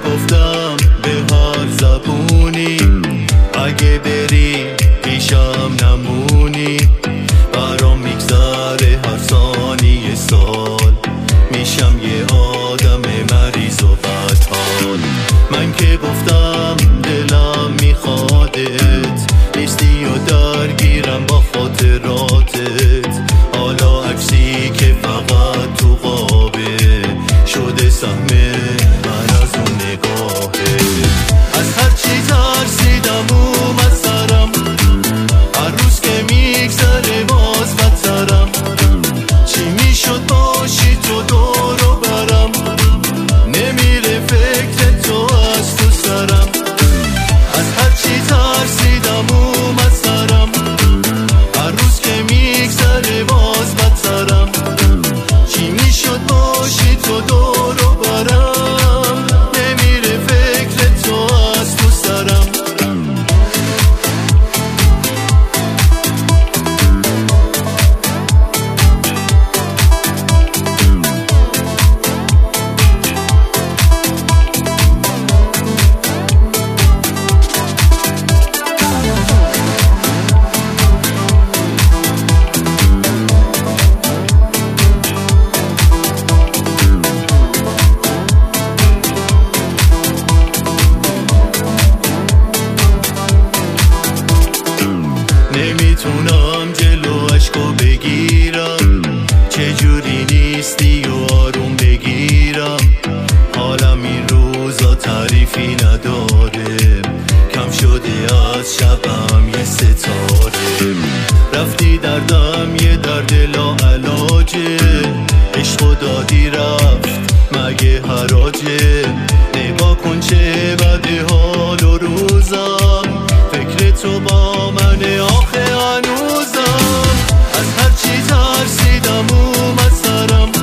گفتم به هر زبونی، اگه بری پیشم نمونی، برام میگذره هر ثانیه سال، میشم یه آدم مریض و بدحال. من که گفتم دلم میخوادت، نیستی و درگیرم با خاطراتت، حالا عکسی که فقط تو قابه شده سهم من از اون نگاهت. از هر چی ترسیدم اومد سرم، هر روز که میگذره باز بدترم، چی میشد باشی تو دور و برم، نمیره فکر تو از تو سرم. از هر چی ترسیدم اومد سرم، هر روز که میگذره باز بدترم، چی میشد باشی تو دور و برم، نمیره فکر تو از تو سرم. نمیتونم جلو عشقو بگیرم، چجوری نیستی و آروم بگیرم، حالم این روزا تعریفی نداره، کم شده از شبم یه ستاره، رفتی دردم یه درد لاعلاجه، عشقو دادی رفت مگه حراجه، نگاه کن چه بده حال و روزم، فکر تو با من آخه هنوزم. از هر چی ترسیدم اومد سرم،